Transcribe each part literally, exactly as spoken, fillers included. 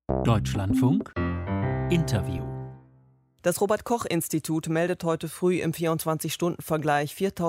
Deutschlandfunk Interview. Das Robert-Koch-Institut meldet heute früh im vierundzwanzig-Stunden-Vergleich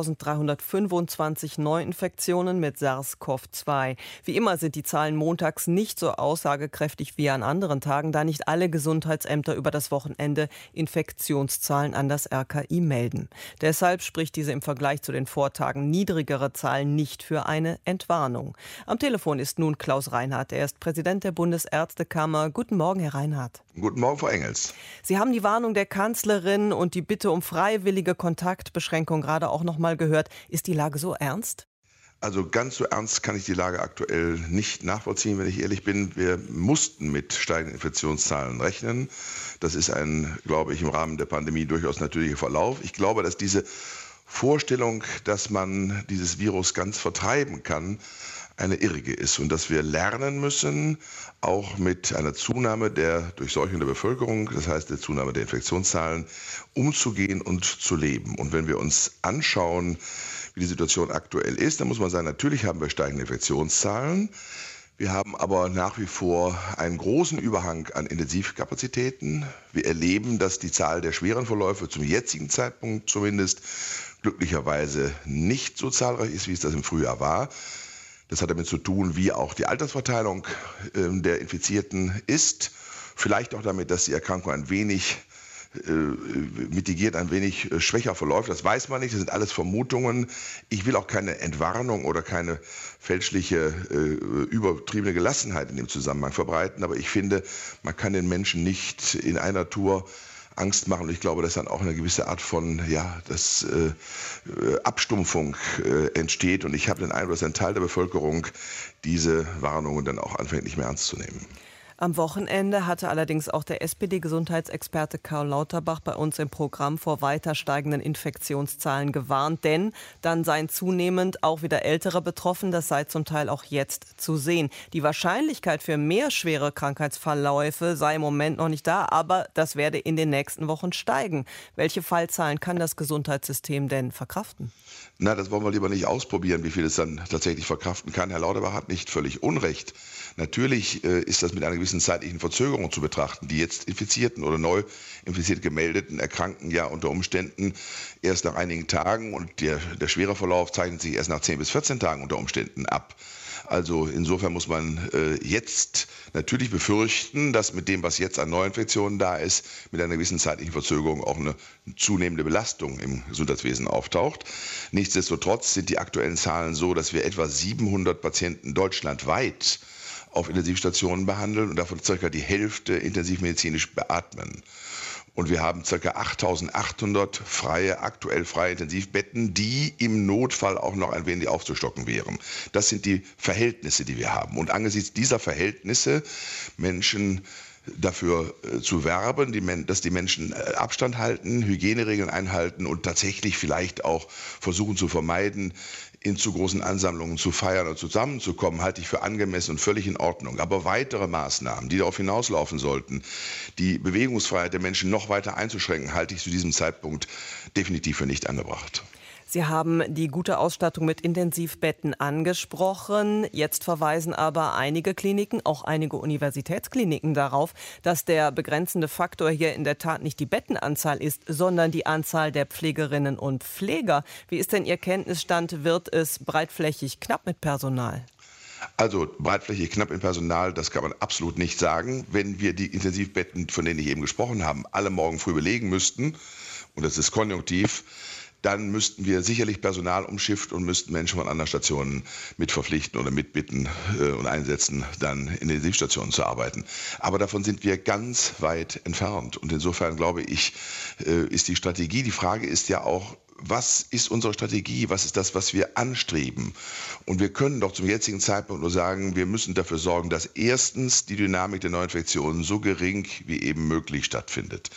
viertausenddreihundertfünfundzwanzig Neuinfektionen mit SARS-C o V zwei. Wie immer sind die Zahlen montags nicht so aussagekräftig wie an anderen Tagen, da nicht alle Gesundheitsämter über das Wochenende Infektionszahlen an das R K I melden. Deshalb spricht diese im Vergleich zu den Vortagen niedrigere Zahl nicht für eine Entwarnung. Am Telefon ist nun Klaus Reinhardt. Er ist Präsident der Bundesärztekammer. Guten Morgen, Herr Reinhardt. Guten Morgen, Frau Engels. Sie haben die Warnung der Kanzlerin und die Bitte um freiwillige Kontaktbeschränkung gerade auch noch mal gehört. Ist die Lage so ernst? Also ganz so ernst kann ich die Lage aktuell nicht nachvollziehen, wenn ich ehrlich bin. Wir mussten mit steigenden Infektionszahlen rechnen. Das ist ein, glaube ich, im Rahmen der Pandemie durchaus natürlicher Verlauf. Ich glaube, dass diese Vorstellung, dass man dieses Virus ganz vertreiben kann, eine irrige ist und dass wir lernen müssen, auch mit einer Zunahme der Durchseuchung der Bevölkerung, das heißt der Zunahme der Infektionszahlen, umzugehen und zu leben. Und wenn wir uns anschauen, wie die Situation aktuell ist, dann muss man sagen, natürlich haben wir steigende Infektionszahlen. Wir haben aber nach wie vor einen großen Überhang an Intensivkapazitäten. Wir erleben, dass die Zahl der schweren Verläufe zum jetzigen Zeitpunkt zumindest glücklicherweise nicht so zahlreich ist, wie es das im Frühjahr war. Das hat damit zu tun, wie auch die Altersverteilung äh, der Infizierten ist. Vielleicht auch damit, dass die Erkrankung ein wenig äh, mitigiert, ein wenig äh, schwächer verläuft. Das weiß man nicht, das sind alles Vermutungen. Ich will auch keine Entwarnung oder keine fälschliche, äh, übertriebene Gelassenheit in dem Zusammenhang verbreiten. Aber ich finde, man kann den Menschen nicht in einer Tour Angst machen. Und ich glaube, dass dann auch eine gewisse Art von ja, das, äh, Abstumpfung äh, entsteht. Und ich habe den Eindruck, dass ein Teil der Bevölkerung diese Warnungen dann auch anfängt, nicht mehr ernst zu nehmen. Am Wochenende hatte allerdings auch der S P D-Gesundheitsexperte Karl Lauterbach bei uns im Programm vor weiter steigenden Infektionszahlen gewarnt. Denn dann seien zunehmend auch wieder Ältere betroffen. Das sei zum Teil auch jetzt zu sehen. Die Wahrscheinlichkeit für mehr schwere Krankheitsverläufe sei im Moment noch nicht da, aber das werde in den nächsten Wochen steigen. Welche Fallzahlen kann das Gesundheitssystem denn verkraften? Na, das wollen wir lieber nicht ausprobieren, wie viel es dann tatsächlich verkraften kann. Herr Lauterbach hat nicht völlig Unrecht. Natürlich äh, ist das mit einer gewissen zeitlichen Verzögerung zu betrachten. Die jetzt infizierten oder neu infiziert gemeldeten erkranken ja unter Umständen erst nach einigen Tagen und der, der schwere Verlauf zeichnet sich erst nach zehn bis vierzehn Tagen unter Umständen ab. Also insofern muss man äh, jetzt natürlich befürchten, dass mit dem, was jetzt an Neuinfektionen da ist, mit einer gewissen zeitlichen Verzögerung auch eine zunehmende Belastung im Gesundheitswesen auftaucht. Nichtsdestotrotz sind die aktuellen Zahlen so, dass wir etwa siebenhundert Patienten deutschlandweit auf Intensivstationen behandeln und davon circa die Hälfte intensivmedizinisch beatmen. Und wir haben ca. achttausendachthundert freie, aktuell freie Intensivbetten, die im Notfall auch noch ein wenig aufzustocken wären. Das sind die Verhältnisse, die wir haben. Und angesichts dieser Verhältnisse Menschen dafür äh, zu werben, die, dass die Menschen äh, Abstand halten, Hygieneregeln einhalten und tatsächlich vielleicht auch versuchen zu vermeiden, in zu großen Ansammlungen zu feiern oder zusammenzukommen, halte ich für angemessen und völlig in Ordnung. Aber weitere Maßnahmen, die darauf hinauslaufen sollten, die Bewegungsfreiheit der Menschen noch weiter einzuschränken, halte ich zu diesem Zeitpunkt definitiv für nicht angebracht. Sie haben die gute Ausstattung mit Intensivbetten angesprochen. Jetzt verweisen aber einige Kliniken, auch einige Universitätskliniken darauf, dass der begrenzende Faktor hier in der Tat nicht die Bettenanzahl ist, sondern die Anzahl der Pflegerinnen und Pfleger. Wie ist denn Ihr Kenntnisstand? Wird es breitflächig knapp mit Personal? Also breitflächig knapp im Personal, das kann man absolut nicht sagen. Wenn wir die Intensivbetten, von denen ich eben gesprochen habe, alle morgen früh belegen müssten, und das ist konjunktiv, dann müssten wir sicherlich Personal umschiften und müssten Menschen von anderen Stationen mit verpflichten oder mitbitten äh, und einsetzen, dann in den Intensivstationen zu arbeiten. Aber davon sind wir ganz weit entfernt. Und insofern glaube ich, äh, ist die Strategie, die Frage ist ja auch, was ist unsere Strategie? Was ist das, was wir anstreben? Und wir können doch zum jetzigen Zeitpunkt nur sagen, wir müssen dafür sorgen, dass erstens die Dynamik der Neuinfektionen so gering wie eben möglich stattfindet.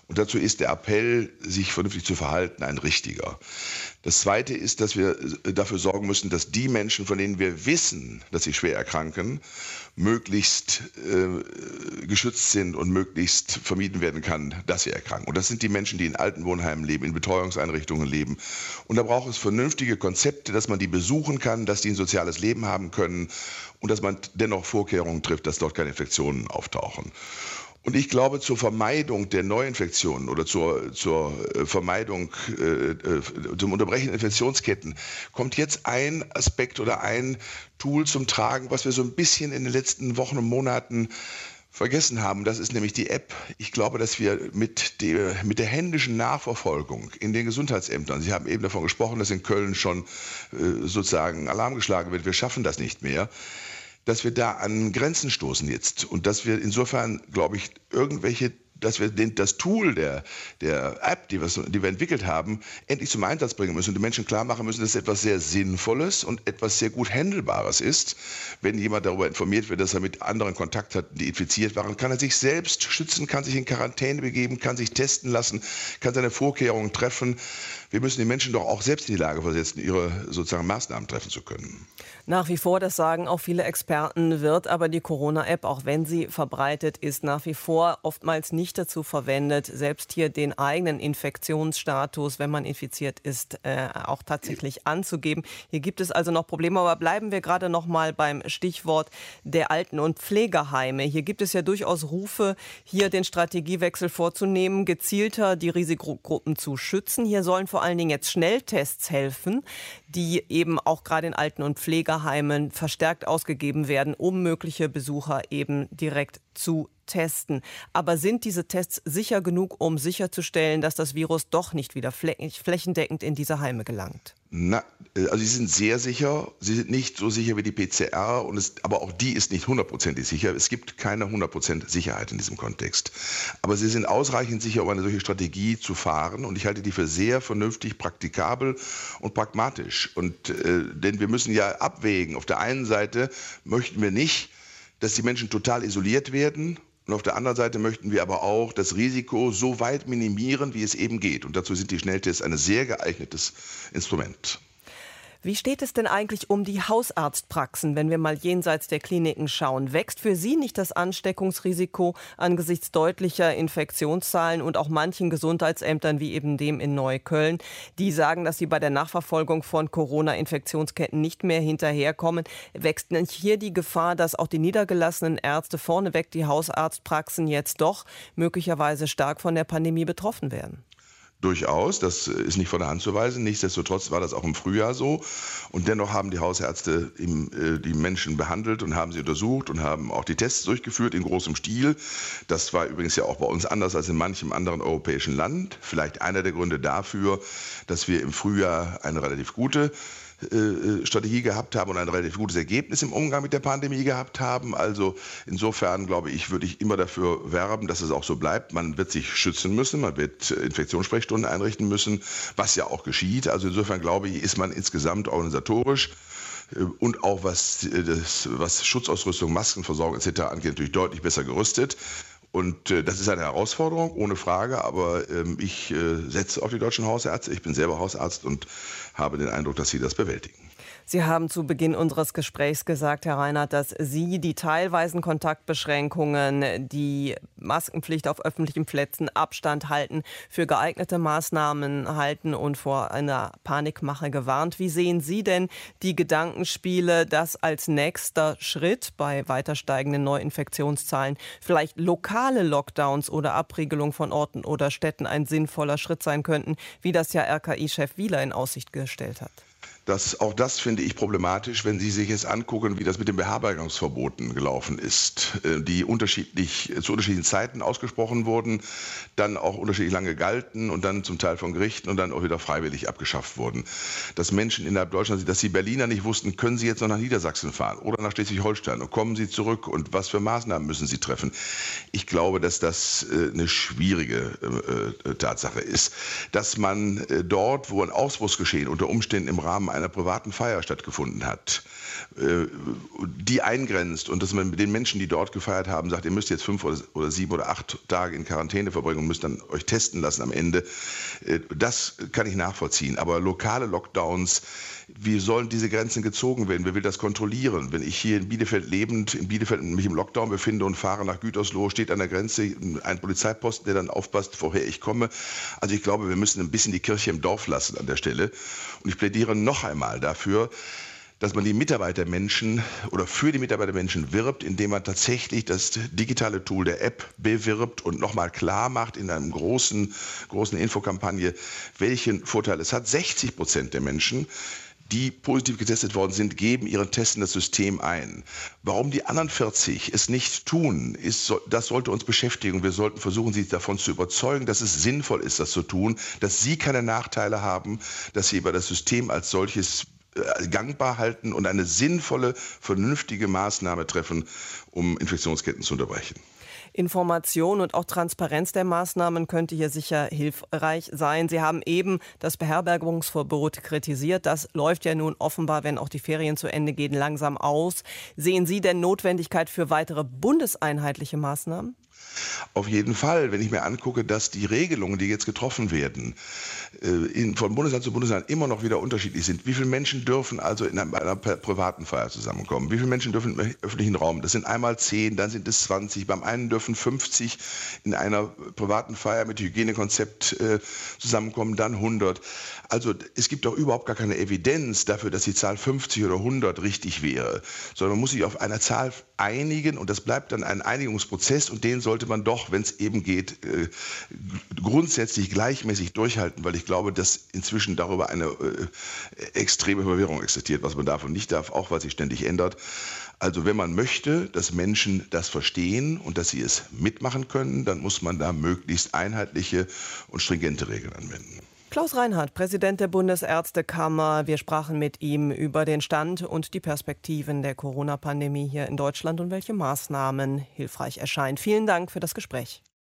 Und dazu ist der Appell, sich vernünftig zu verhalten, ein richtiger. Das Zweite ist, dass wir dafür sorgen müssen, dass die Menschen, von denen wir wissen, dass sie schwer erkranken, möglichst äh, geschützt sind und möglichst vermieden werden kann, dass sie erkranken. Und das sind die Menschen, die in Altenwohnheimen leben, in Betreuungseinrichtungen leben. Und da braucht es vernünftige Konzepte, dass man die besuchen kann, dass die ein soziales Leben haben können und dass man dennoch Vorkehrungen trifft, dass dort keine Infektionen auftauchen. Und ich glaube, zur Vermeidung der Neuinfektionen oder zur, zur Vermeidung, äh, zum Unterbrechen der Infektionsketten kommt jetzt ein Aspekt oder ein Tool zum Tragen, was wir so ein bisschen in den letzten Wochen und Monaten vergessen haben. Das ist nämlich die App. Ich glaube, dass wir mit der, mit der händischen Nachverfolgung in den Gesundheitsämtern, Sie haben eben davon gesprochen, dass in Köln schon äh, sozusagen Alarm geschlagen wird, wir schaffen das nicht mehr, dass wir da an Grenzen stoßen jetzt und dass wir insofern, glaube ich, irgendwelche, dass wir den, das Tool der, der App, die wir, die wir entwickelt haben, endlich zum Einsatz bringen müssen und den Menschen klar machen müssen, dass es etwas sehr Sinnvolles und etwas sehr gut Handelbares ist. Wenn jemand darüber informiert wird, dass er mit anderen Kontakt hat, die infiziert waren, kann er sich selbst schützen, kann sich in Quarantäne begeben, kann sich testen lassen, kann seine Vorkehrungen treffen. Wir müssen die Menschen doch auch selbst in die Lage versetzen, ihre sozusagen Maßnahmen treffen zu können. Nach wie vor, das sagen auch viele Experten, wird aber die Corona-App, auch wenn sie verbreitet ist, nach wie vor oftmals nicht dazu verwendet, selbst hier den eigenen Infektionsstatus, wenn man infiziert ist, äh, auch tatsächlich anzugeben. Hier gibt es also noch Probleme, aber bleiben wir gerade noch mal beim Stichwort der Alten- und Pflegeheime. Hier gibt es ja durchaus Rufe, hier den Strategiewechsel vorzunehmen, gezielter die Risikogruppen zu schützen. Hier sollen vor allen Dingen jetzt Schnelltests helfen, die eben auch gerade in Alten- und Pflegeheimen verstärkt ausgegeben werden, um mögliche Besucher eben direkt zu testen. Aber sind diese Tests sicher genug, um sicherzustellen, dass das Virus doch nicht wieder flächendeckend in diese Heime gelangt? Na, also sie sind sehr sicher. Sie sind nicht so sicher wie die P C R, und es, aber auch die ist nicht hundertprozentig sicher. Es gibt keine hundert Prozent Sicherheit in diesem Kontext. Aber sie sind ausreichend sicher, um eine solche Strategie zu fahren. Und ich halte die für sehr vernünftig, praktikabel und pragmatisch. Und, äh, denn wir müssen ja abwägen. Auf der einen Seite möchten wir nicht, dass die Menschen total isoliert werden. Und auf der anderen Seite möchten wir aber auch das Risiko so weit minimieren, wie es eben geht. Und dazu sind die Schnelltests ein sehr geeignetes Instrument. Wie steht es denn eigentlich um die Hausarztpraxen, wenn wir mal jenseits der Kliniken schauen? Wächst für Sie nicht das Ansteckungsrisiko angesichts deutlicher Infektionszahlen und auch manchen Gesundheitsämtern wie eben dem in Neukölln, die sagen, dass sie bei der Nachverfolgung von Corona-Infektionsketten nicht mehr hinterherkommen? Wächst nicht hier die Gefahr, dass auch die niedergelassenen Ärzte, vorneweg die Hausarztpraxen, jetzt doch möglicherweise stark von der Pandemie betroffen werden? Durchaus, das ist nicht von der Hand zu weisen. Nichtsdestotrotz war das auch im Frühjahr so. Und dennoch haben die Hausärzte die Menschen behandelt und haben sie untersucht und haben auch die Tests durchgeführt in großem Stil. Das war übrigens ja auch bei uns anders als in manchem anderen europäischen Land. Vielleicht einer der Gründe dafür, dass wir im Frühjahr eine relativ gute Strategie gehabt haben und ein relativ gutes Ergebnis im Umgang mit der Pandemie gehabt haben. Also insofern, glaube ich, würde ich immer dafür werben, dass es auch so bleibt. Man wird sich schützen müssen, man wird Infektionssprechstunden einrichten müssen, was ja auch geschieht. Also insofern, glaube ich, ist man insgesamt organisatorisch und auch was, das, was Schutzausrüstung, Maskenversorgung et cetera angeht, natürlich deutlich besser gerüstet. Und äh, das ist eine Herausforderung, ohne Frage, aber ähm, ich äh, setze auf die deutschen Hausärzte. Ich bin selber Hausarzt und habe den Eindruck, dass sie das bewältigen. Sie haben zu Beginn unseres Gesprächs gesagt, Herr Reinhardt, dass Sie die teilweisen Kontaktbeschränkungen, die Maskenpflicht auf öffentlichen Plätzen, Abstand halten, für geeignete Maßnahmen halten und vor einer Panikmache gewarnt. Wie sehen Sie denn die Gedankenspiele, dass als nächster Schritt bei weiter steigenden Neuinfektionszahlen vielleicht lokale Lockdowns oder Abriegelung von Orten oder Städten ein sinnvoller Schritt sein könnten, wie das ja R K I-Chef Wieler in Aussicht gestellt hat? Das, auch das finde ich problematisch, wenn Sie sich jetzt angucken, wie das mit den Beherbergungsverboten gelaufen ist, die unterschiedlich zu unterschiedlichen Zeiten ausgesprochen wurden, dann auch unterschiedlich lange galten und dann zum Teil von Gerichten und dann auch wieder freiwillig abgeschafft wurden. Dass Menschen innerhalb Deutschlands, dass die Berliner nicht wussten, können sie jetzt noch nach Niedersachsen fahren oder nach Schleswig-Holstein und kommen sie zurück und was für Maßnahmen müssen sie treffen. Ich glaube, dass das eine schwierige Tatsache ist, dass man dort, wo ein Ausbruchsgeschehen unter Umständen im Rahmen einer privaten Feier stattgefunden hat, die eingrenzt und dass man mit den Menschen, die dort gefeiert haben, sagt, ihr müsst jetzt fünf oder sieben oder acht Tage in Quarantäne verbringen und müsst dann euch testen lassen am Ende, das kann ich nachvollziehen. Aber lokale Lockdowns, wie sollen diese Grenzen gezogen werden? Wer will das kontrollieren? Wenn ich hier in Bielefeld lebend, in Bielefeld mich im Lockdown befinde und fahre nach Gütersloh, steht an der Grenze ein Polizeiposten, der dann aufpasst, woher ich komme. Also ich glaube, wir müssen ein bisschen die Kirche im Dorf lassen an der Stelle. Und ich plädiere noch einmal dafür, dass man die Mitarbeitermenschen oder für die Mitarbeitermenschen wirbt, indem man tatsächlich das digitale Tool der App bewirbt und nochmal klar macht in einer großen, großen Infokampagne, welchen Vorteil es hat. sechzig Prozent der Menschen, die positiv getestet worden sind, geben ihren Test in das System ein. Warum die anderen vierzig es nicht tun, ist, das sollte uns beschäftigen. Wir sollten versuchen, sie davon zu überzeugen, dass es sinnvoll ist, das zu tun, dass sie keine Nachteile haben, dass sie über das System als solches gangbar halten und eine sinnvolle, vernünftige Maßnahme treffen, um Infektionsketten zu unterbrechen. Information und auch Transparenz der Maßnahmen könnte hier sicher hilfreich sein. Sie haben eben das Beherbergungsverbot kritisiert. Das läuft ja nun offenbar, wenn auch die Ferien zu Ende gehen, langsam aus. Sehen Sie denn Notwendigkeit für weitere bundeseinheitliche Maßnahmen? Auf jeden Fall, wenn ich mir angucke, dass die Regelungen, die jetzt getroffen werden, in, von Bundesland zu Bundesland immer noch wieder unterschiedlich sind. Wie viele Menschen dürfen also in einer, einer privaten Feier zusammenkommen? Wie viele Menschen dürfen im öffentlichen Raum? Das sind einmal zehn, dann sind es zwanzig. Beim einen dürfen fünfzig in einer privaten Feier mit Hygienekonzept äh, zusammenkommen, dann hundert. Also es gibt doch überhaupt gar keine Evidenz dafür, dass die Zahl fünfzig oder hundert richtig wäre, sondern man muss sich auf eine Zahl einigen und das bleibt dann ein Einigungsprozess und den sollte man doch, wenn es eben geht, äh, grundsätzlich gleichmäßig durchhalten, weil ich glaube, dass inzwischen darüber eine äh, extreme Verwirrung existiert, was man darf und nicht darf, auch weil sich ständig ändert. Also wenn man möchte, dass Menschen das verstehen und dass sie es mitmachen können, dann muss man da möglichst einheitliche und stringente Regeln anwenden. Klaus Reinhardt, Präsident der Bundesärztekammer. Wir sprachen mit ihm über den Stand und die Perspektiven der Corona-Pandemie hier in Deutschland und welche Maßnahmen hilfreich erscheinen. Vielen Dank für das Gespräch.